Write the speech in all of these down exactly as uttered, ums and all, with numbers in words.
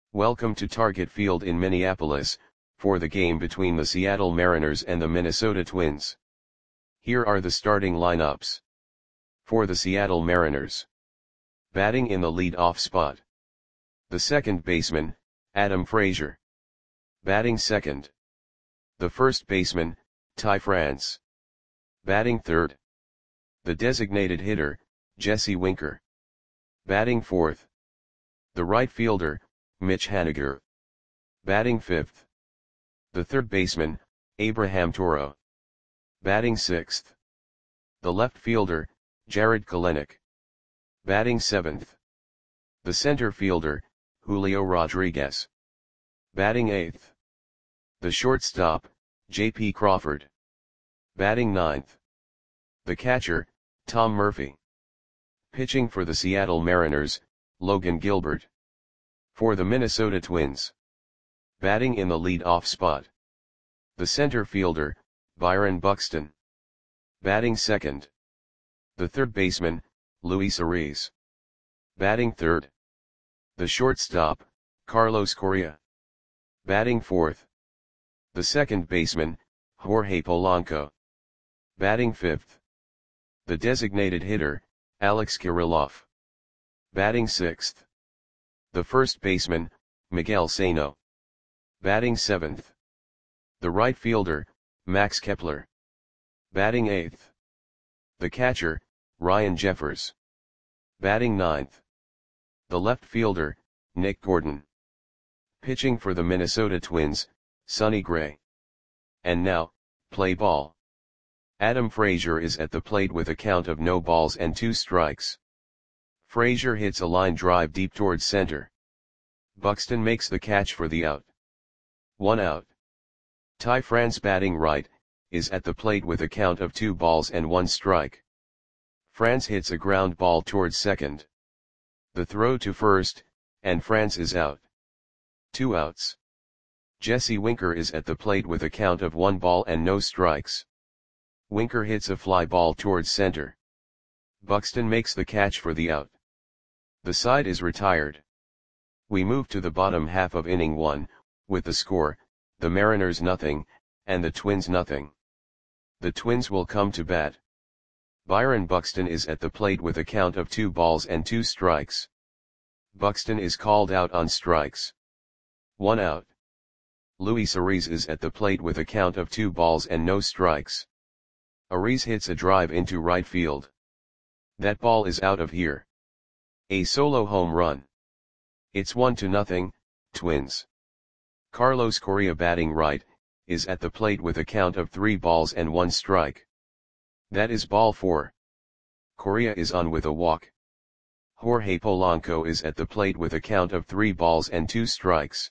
Welcome to Target Field in Minneapolis, for the game between the Seattle Mariners and the Minnesota Twins. Here are the starting lineups. For the Seattle Mariners. Batting in the lead-off spot. The second baseman, Adam Frazier. Batting second. The first baseman, Ty France. Batting third. The designated hitter, Jesse Winker. Batting fourth. The right fielder, Mitch Haniger. Batting fifth. The third baseman, Abraham Toro. Batting sixth. The left fielder, Jarred Kelenic. Batting seventh. The center fielder, Julio Rodriguez. Batting eighth. The shortstop, J P Crawford. Batting ninth. The catcher, Tom Murphy. Pitching for the Seattle Mariners, Logan Gilbert. For the Minnesota Twins. Batting in the lead-off spot. The center fielder, Byron Buxton. Batting second. The third baseman, Luis Ariz. Batting third. The shortstop, Carlos Correa. Batting fourth. The second baseman, Jorge Polanco. Batting fifth. The designated hitter, Alex Kirilloff. Batting sixth. The first baseman, Miguel Sano. Batting seventh. The right fielder, Max Kepler. Batting eighth. The catcher, Ryan Jeffers. Batting ninth. The left fielder, Nick Gordon. Pitching for the Minnesota Twins, Sonny Gray. And now, play ball. Adam Frazier is at the plate with a count of no balls and two strikes. Frazier hits a line drive deep towards center. Buxton makes the catch for the out. One out. Ty France, batting right, is at the plate with a count of two balls and one strike. France hits a ground ball towards second. The throw to first, and France is out. Two outs. Jesse Winker is at the plate with a count of one ball and no strikes. Winker hits a fly ball towards center. Buxton makes the catch for the out. The side is retired. We move to the bottom half of inning one, with the score, the Mariners nothing, and the Twins nothing. The Twins will come to bat. Byron Buxton is at the plate with a count of two balls and two strikes. Buxton is called out on strikes. One out. Luis Ariz is at the plate with a count of two balls and no strikes. Ariz hits a drive into right field. That ball is out of here. A solo home run. It's one to nothing, Twins. Carlos Correa, batting right, is at the plate with a count of three balls and one strike. That is ball four. Correa is on with a walk. Jorge Polanco is at the plate with a count of three balls and two strikes.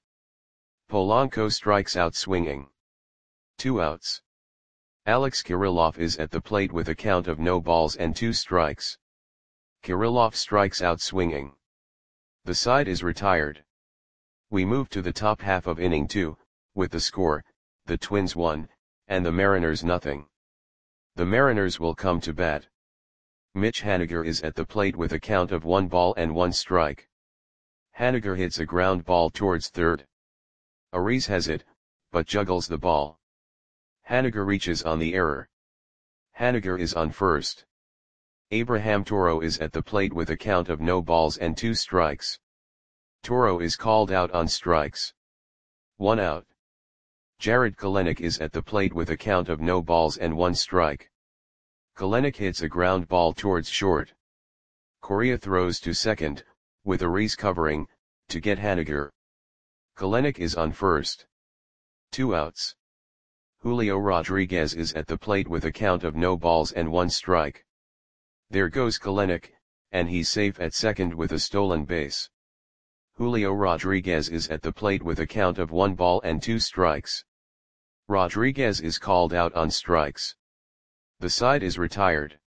Polanco strikes out swinging. Two outs. Alex Kirilloff is at the plate with a count of no balls and two strikes. Kirilloff strikes out swinging. The side is retired. We move to the top half of inning two, with the score, the Twins one, and the Mariners nothing. The Mariners will come to bat. Mitch Haniger is at the plate with a count of one ball and one strike. Haniger hits a ground ball towards third. Ariz has it, but juggles the ball. Haniger reaches on the error. Haniger is on first. Abraham Toro is at the plate with a count of no balls and two strikes. Toro is called out on strikes. One out. Jarred Kelenic is at the plate with a count of no balls and one strike. Kelenic hits a ground ball towards short. Correa throws to second, with Ariz covering, to get Haniger. Kelenic is on first. Two outs. Julio Rodriguez is at the plate with a count of no balls and one strike. There goes Kelenic, and he's safe at second with a stolen base. Julio Rodriguez is at the plate with a count of one ball and two strikes. Rodriguez is called out on strikes. The side is retired.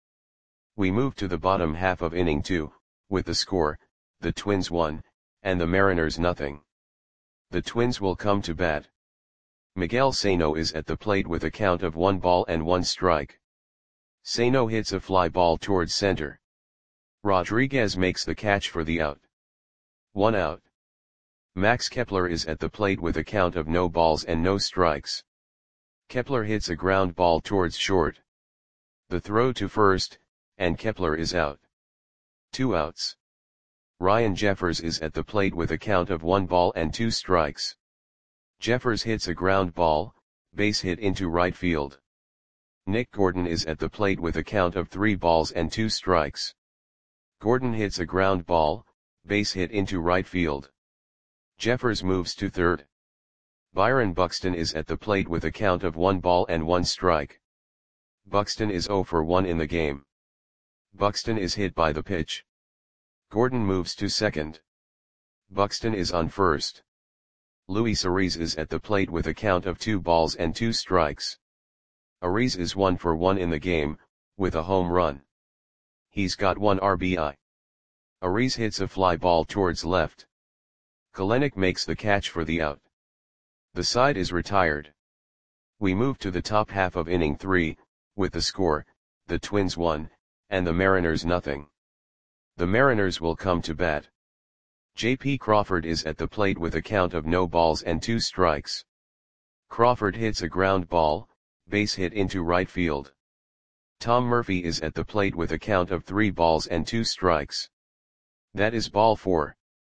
We move to the bottom half of inning two, with the score, the Twins one, and the Mariners nothing. The Twins will come to bat. Miguel Sano is at the plate with a count of one ball and one strike. Sano hits a fly ball towards center. Rodriguez makes the catch for the out. One out. Max Kepler is at the plate with a count of no balls and no strikes. Kepler hits a ground ball towards short. The throw to first, and Kepler is out. Two outs. Ryan Jeffers is at the plate with a count of one ball and two strikes. Jeffers hits a ground ball, base hit into right field. Nick Gordon is at the plate with a count of three balls and two strikes. Gordon hits a ground ball, base hit into right field. Jeffers moves to third. Byron Buxton is at the plate with a count of one ball and one strike. Buxton is zero for one in the game. Buxton is hit by the pitch. Gordon moves to second. Buxton is on first. Luis Ariz is at the plate with a count of two balls and two strikes. Ariz is one for one in the game, with a home run. He's got one R B I. Ariz hits a fly ball towards left. Kelenic makes the catch for the out. The side is retired. We move to the top half of inning three, with the score, the Twins one, and the Mariners nothing. The Mariners will come to bat. J P Crawford is at the plate with a count of no balls and two strikes. Crawford hits a ground ball, base hit into right field. Tom Murphy is at the plate with a count of three balls and two strikes. That is ball four.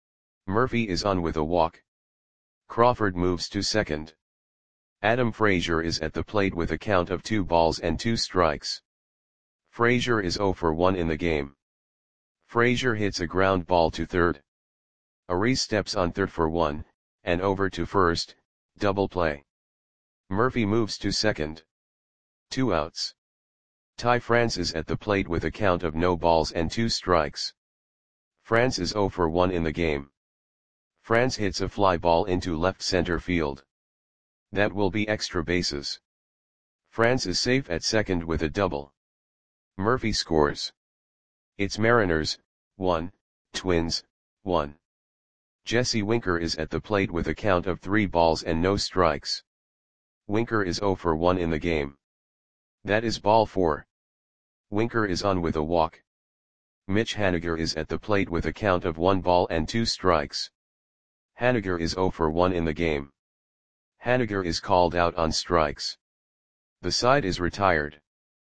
Murphy is on with a walk. Crawford moves to second. Adam Frazier is at the plate with a count of two balls and two strikes. Frazier is zero for one in the game. Frazier hits a ground ball to third. Ariz steps on third for one, and over to first, double play. Murphy moves to second. Two outs. Ty France is at the plate with a count of no balls and two strikes. France is zero for one in the game. France hits a fly ball into left center field. That will be extra bases. France is safe at second with a double. Murphy scores. It's Mariners, one, Twins, one. Jesse Winker is at the plate with a count of three balls and no strikes. Winker is zero for one in the game. That is ball four. Winker is on with a walk. Mitch Haniger is at the plate with a count of one ball and two strikes. Haniger is zero for one in the game. Haniger is called out on strikes. The side is retired.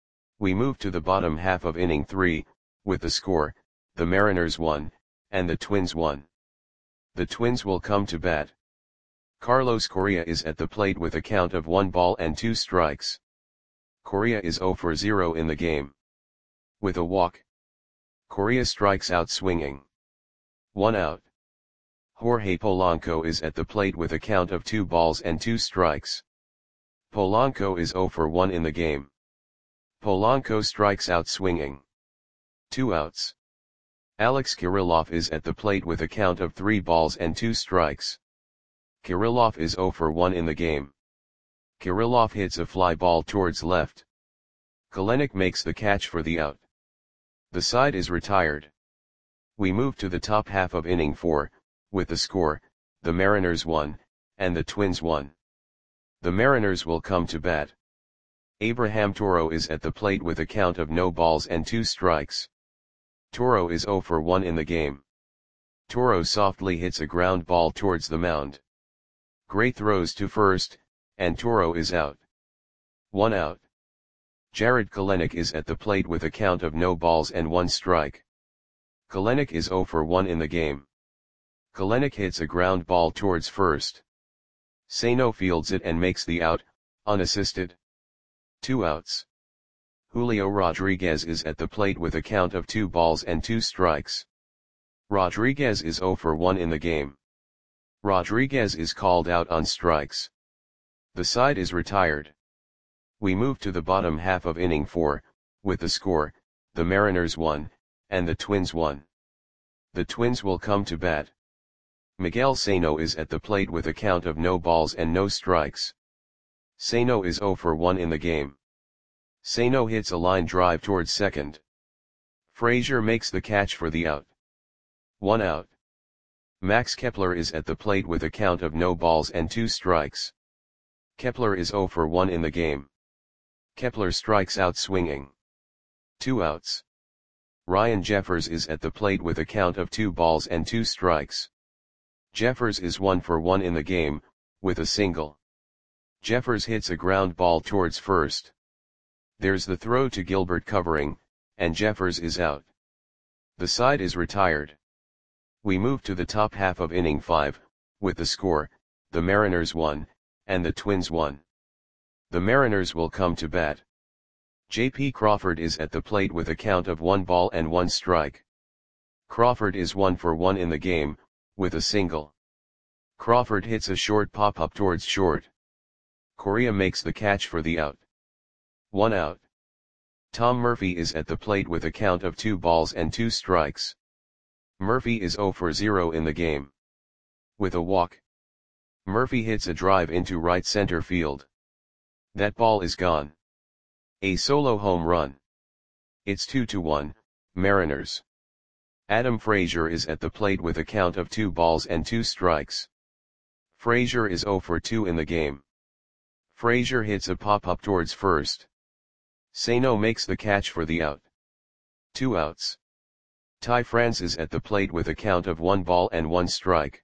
We move to the bottom half of inning three, with the score, the Mariners one, and the Twins one. The Twins will come to bat. Carlos Correa is at the plate with a count of one ball and two strikes. Correa is zero for zero in the game. With a walk. Correa strikes out swinging. One out. Jorge Polanco is at the plate with a count of two balls and two strikes. Polanco is zero for one in the game. Polanco strikes out swinging. Two outs. Alex Kirilloff is at the plate with a count of three balls and two strikes. Kirilloff is zero for one in the game. Kirilloff hits a fly ball towards left. Kelenic makes the catch for the out. The side is retired. We move to the top half of inning four, with the score, the Mariners one, and the Twins one. The Mariners will come to bat. Abraham Toro is at the plate with a count of no balls and two strikes. Toro is zero for one in the game. Toro softly hits a ground ball towards the mound. Gray throws to first, and Toro is out. One out. Jared Kelenic is at the plate with a count of no balls and one strike. Kelenic is zero for one in the game. Kelenic hits a ground ball towards first. Sano fields it and makes the out, unassisted. Two outs. Julio Rodriguez is at the plate with a count of two balls and two strikes. Rodriguez is zero for one in the game. Rodriguez is called out on strikes. The side is retired. We move to the bottom half of inning four, with the score, the Mariners one, and the Twins one. The Twins will come to bat. Miguel Sano is at the plate with a count of no balls and no strikes. Sano is zero for one in the game. Sano hits a line drive towards second. Frazier makes the catch for the out. One out. Max Kepler is at the plate with a count of no balls and two strikes. Kepler is zero for one in the game. Kepler strikes out swinging. Two outs. Ryan Jeffers is at the plate with a count of two balls and two strikes. Jeffers is one for one in the game, with a single. Jeffers hits a ground ball towards first. There's the throw to Gilbert covering, and Jeffers is out. The side is retired. We move to the top half of inning five, with the score, the Mariners one, and the Twins one. The Mariners will come to bat. J P Crawford is at the plate with a count of one ball and one strike. Crawford is one for one in the game, with a single. Crawford hits a short pop-up towards short. Correa makes the catch for the out. One out. Tom Murphy is at the plate with a count of two balls and two strikes. Murphy is zero for zero in the game. With a walk. Murphy hits a drive into right center field. That ball is gone. A solo home run. It's two to one, Mariners. Adam Frazier is at the plate with a count of two balls and two strikes. Frazier is zero for two in the game. Frazier hits a pop-up towards first. Sano makes the catch for the out. Two outs. Ty France is at the plate with a count of one ball and one strike.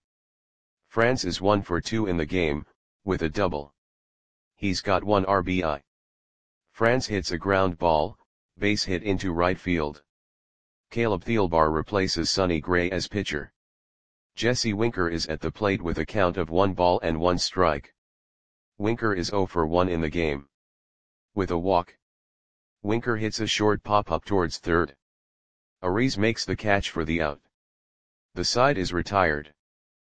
France is one for two in the game, with a double. He's got one R B I. France hits a ground ball, base hit into right field. Caleb Thielbar replaces Sonny Gray as pitcher. Jesse Winker is at the plate with a count of one ball and one strike. Winker is zero for one in the game. With a walk. Winker hits a short pop-up towards third. Ariz makes the catch for the out. The side is retired.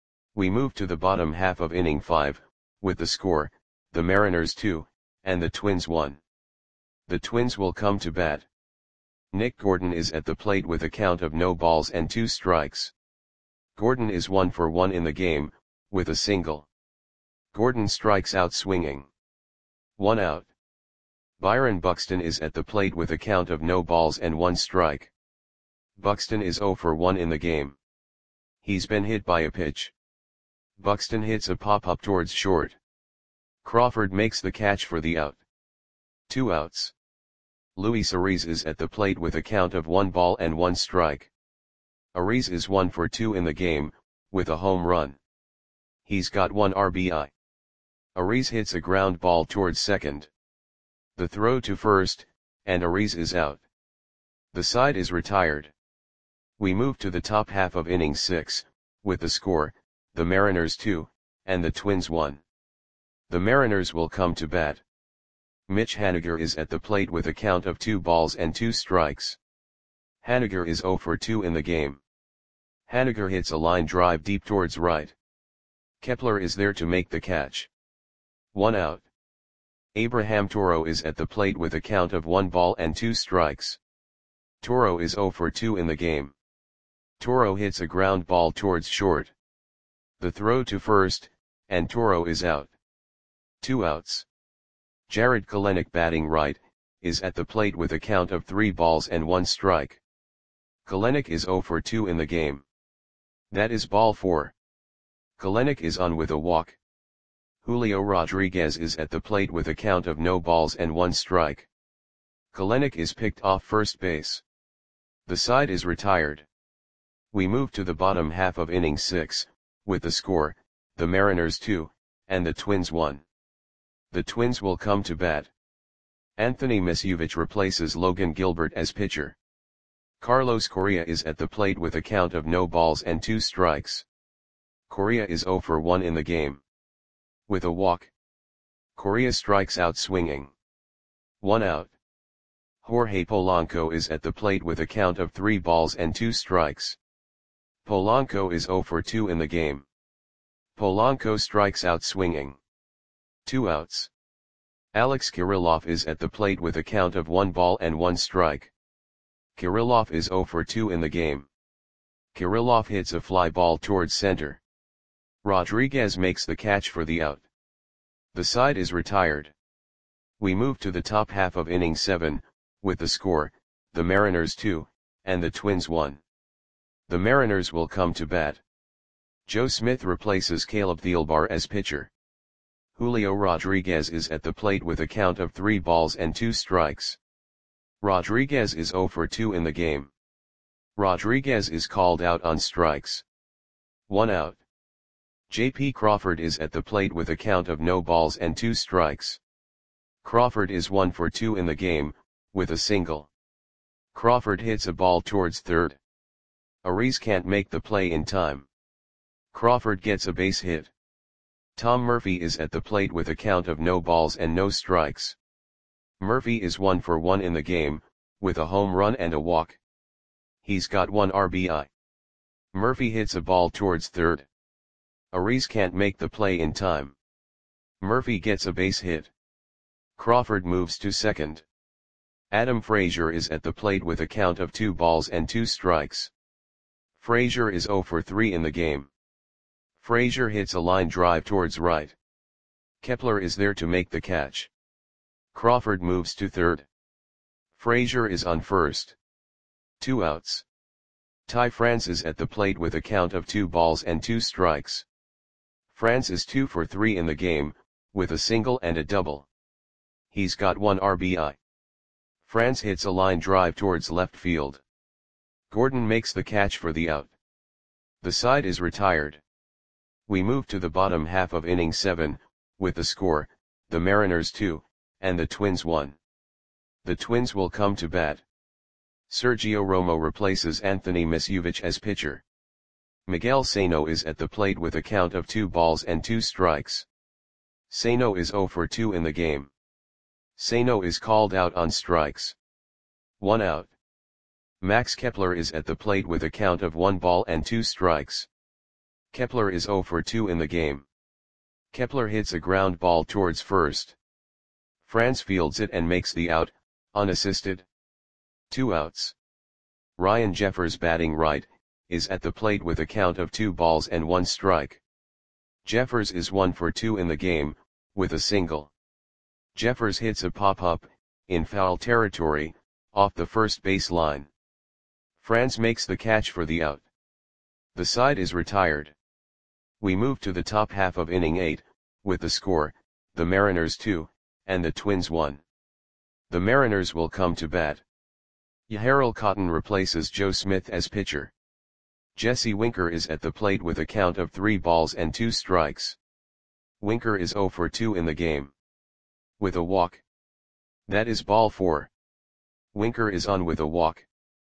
We move to the bottom half of inning five, with the score, the Mariners two, and the Twins one. The Twins will come to bat. Nick Gordon is at the plate with a count of no balls and two strikes. Gordon is one for one in the game, with a single. Gordon strikes out swinging. One out. Byron Buxton is at the plate with a count of no balls and one strike. Buxton is zero for one in the game. He's been hit by a pitch. Buxton hits a pop-up towards short. Crawford makes the catch for the out. Two outs. Luis Ariz is at the plate with a count of one ball and one strike. Ariz is one for two in the game, with a home run. He's got one R B I. Ariz hits a ground ball towards second. The throw to first, and Ariz is out. The side is retired. We move to the top half of inning six, with the score, the Mariners two, and the Twins one. The Mariners will come to bat. Mitch Haniger is at the plate with a count of two balls and two strikes. Haniger is zero for two in the game. Haniger hits a line drive deep towards right. Kepler is there to make the catch. One out. Abraham Toro is at the plate with a count of one ball and two strikes. Toro is zero for two in the game. Toro hits a ground ball towards short. The throw to first, and Toro is out. Two outs. Jared Kelenic, batting right, is at the plate with a count of three balls and one strike. Kelenic is zero for two in the game. That is ball four. Kelenic is on with a walk. Julio Rodriguez is at the plate with a count of no balls and one strike. Kelenic is picked off first base. The side is retired. We move to the bottom half of inning six, with the score, the Mariners two, and the Twins one. The Twins will come to bat. Anthony Misiewicz replaces Logan Gilbert as pitcher. Carlos Correa is at the plate with a count of no balls and two strikes. Correa is zero for one in the game. With a walk. Correa strikes out swinging. One out. Jorge Polanco is at the plate with a count of three balls and two strikes. Polanco is zero for two in the game. Polanco strikes out swinging. Two outs. Alex Kirilloff is at the plate with a count of one ball and one strike. Kirilloff is zero for two in the game. Kirilloff hits a fly ball towards center. Rodriguez makes the catch for the out. The side is retired. We move to the top half of inning seven, with the score, the Mariners two, and the Twins one. The Mariners will come to bat. Joe Smith replaces Caleb Thielbar as pitcher. Julio Rodriguez is at the plate with a count of three balls and two strikes. Rodriguez is zero for two in the game. Rodriguez is called out on strikes. One out. J P Crawford is at the plate with a count of no balls and two strikes. Crawford is one for two in the game, with a single. Crawford hits a ball towards third. Arraez can't make the play in time. Crawford gets a base hit. Tom Murphy is at the plate with a count of no balls and no strikes. Murphy is one for one in the game, with a home run and a walk. He's got one R B I. Murphy hits a ball towards third. Arraez can't make the play in time. Murphy gets a base hit. Crawford moves to second. Adam Frazier is at the plate with a count of two balls and two strikes. Frazier is zero for three in the game. Frazier hits a line drive towards right. Kepler is there to make the catch. Crawford moves to third. Frazier is on first. Two outs. Ty France is at the plate with a count of two balls and two strikes. France is two for three in the game, with a single and a double. He's got one R B I. France hits a line drive towards left field. Gordon makes the catch for the out. The side is retired. We move to the bottom half of inning seven, with the score, the Mariners two, and the Twins one. The Twins will come to bat. Sergio Romo replaces Anthony Misjuvic as pitcher. Miguel Sano is at the plate with a count of two balls and two strikes. Sano is zero for two in the game. Sano is called out on strikes. One out. Max Kepler is at the plate with a count of one ball and two strikes. Kepler is zero for two in the game. Kepler hits a ground ball towards first. France fields it and makes the out, unassisted. Two outs. Ryan Jeffers, batting right, is at the plate with a count of two balls and one strike. Jeffers is one for two in the game, with a single. Jeffers hits a pop-up, in foul territory, off the first base line. France makes the catch for the out. The side is retired. We move to the top half of inning eight, with the score, the Mariners two, and the Twins one. The Mariners will come to bat. Yahirel Cotton replaces Joe Smith as pitcher. Jesse Winker is at the plate with a count of three balls and two strikes. Winker is zero for two in the game. With a walk. That is ball four. Winker is on with a walk.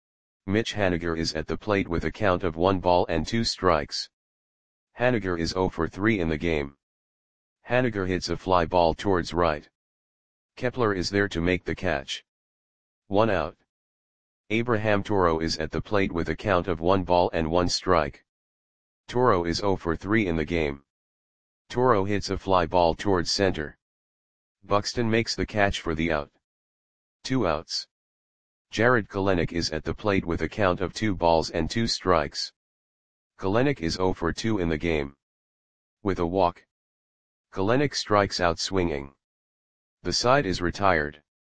Mitch Haniger is at the plate with a count of one ball and two strikes. Haniger is zero for three in the game. Haniger hits a fly ball towards right. Kepler is there to make the catch. One out. Abraham Toro is at the plate with a count of one ball and one strike. Toro is zero for three in the game. Toro hits a fly ball towards center. Buxton makes the catch for the out. Two outs. Jared Kelenic is at the plate with a count of two balls and two strikes. Kelenic is zero for two in the game. With a walk. Kelenic strikes out swinging. The side is retired.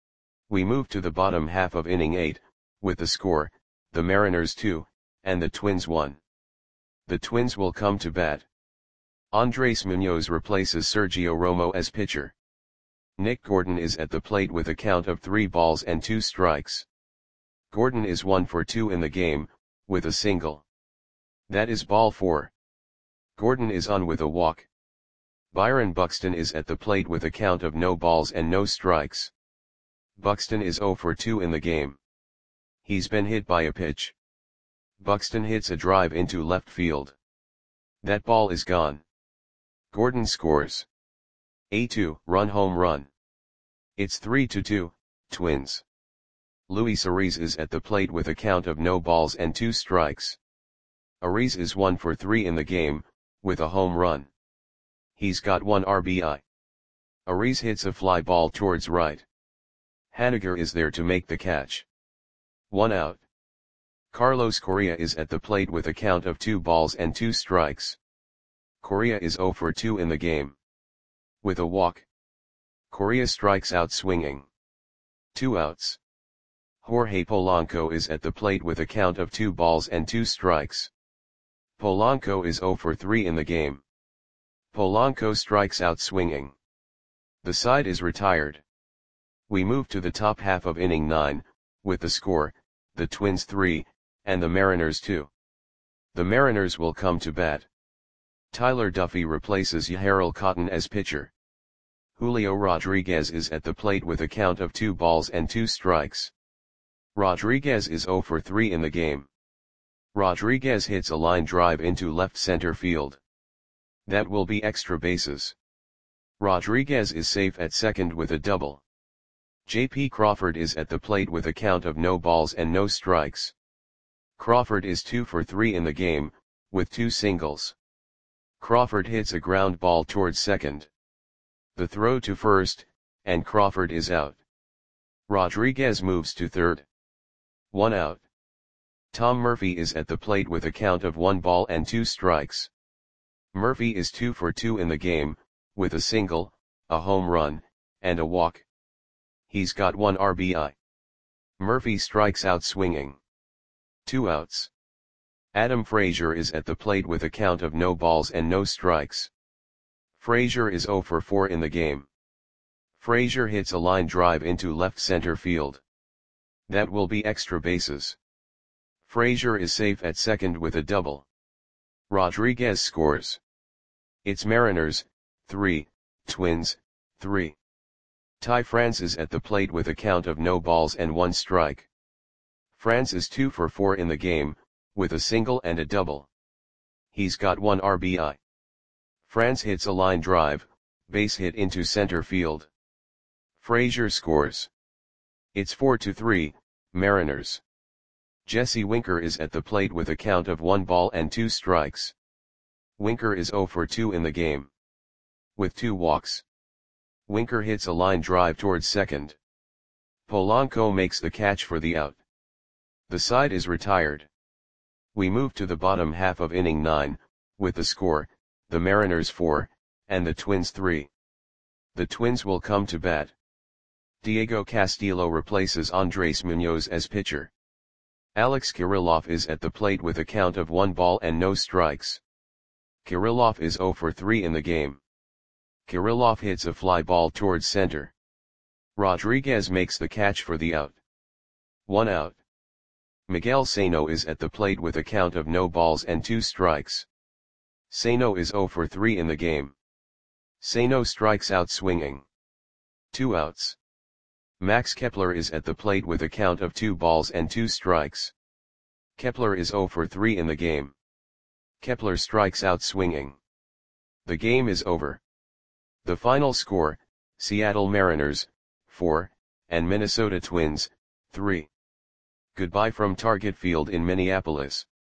We move to the bottom half of inning eight, with the score, the Mariners two, and the Twins one. The Twins will come to bat. Andres Munoz replaces Sergio Romo as pitcher. Nick Gordon is at the plate with a count of three balls and two strikes. Gordon is one for two in the game, with a single. That is ball four. Gordon is on with a walk. Byron Buxton is at the plate with a count of no balls and no strikes. Buxton is zero for two in the game. He's been hit by a pitch. Buxton hits a drive into left field. That ball is gone. Gordon scores a two-run home run. It's three to two, Twins. Luis Arraez is at the plate with a count of no balls and two strikes. Arraez is one for three in the game, with a home run. He's got one R B I. Arraez hits a fly ball towards right. Haniger is there to make the catch. One out. Carlos Correa is at the plate with a count of two balls and two strikes. Correa is zero for two in the game. With a walk. Correa strikes out swinging. Two outs. Jorge Polanco is at the plate with a count of two balls and two strikes. Polanco is zero for three in the game. Polanco strikes out swinging. The side is retired. We move to the top half of inning nine, with the score, the Twins three, and the Mariners two. The Mariners will come to bat. Tyler Duffey replaces Yahirel Cotton as pitcher. Julio Rodriguez is at the plate with a count of two balls and two strikes. Rodriguez is zero for three in the game. Rodriguez hits a line drive into left center field. That will be extra bases. Rodriguez is safe at second with a double. J P Crawford is at the plate with a count of no balls and no strikes. Crawford is two for three in the game, with two singles. Crawford hits a ground ball towards second. The throw to first, and Crawford is out. Rodriguez moves to third. One out. Tom Murphy is at the plate with a count of one ball and two strikes. Murphy is two for two in the game, with a single, a home run, and a walk. He's got one R B I. Murphy strikes out swinging. Two outs. Adam Frazier is at the plate with a count of no balls and no strikes. Frazier is zero for four in the game. Frazier hits a line drive into left center field. That will be extra bases. Frazier is safe at second with a double. Rodriguez scores. It's Mariners, three, Twins, three. Ty France is at the plate with a count of no balls and one strike. France is two for four in the game, with a single and a double. He's got one R B I. France hits a line drive, base hit into center field. Frazier scores. It's four to three, Mariners. Jesse Winker is at the plate with a count of one ball and two strikes. Winker is zero for two in the game. With two walks. Winker hits a line drive towards second. Polanco makes the catch for the out. The side is retired. We move to the bottom half of inning nine, with the score, the Mariners four, and the Twins three. The Twins will come to bat. Diego Castillo replaces Andres Munoz as pitcher. Alex Kirilloff is at the plate with a count of one ball and no strikes. Kirilloff is zero for three in the game. Kirilloff hits a fly ball towards center. Rodriguez makes the catch for the out. One out. Miguel Sano is at the plate with a count of no balls and two strikes. Sano is zero for three in the game. Sano strikes out swinging. Two outs. Max Kepler is at the plate with a count of two balls and two strikes. Kepler is zero for three in the game. Kepler strikes out swinging. The game is over. The final score, Seattle Mariners, four, and Minnesota Twins, three. Goodbye from Target Field in Minneapolis.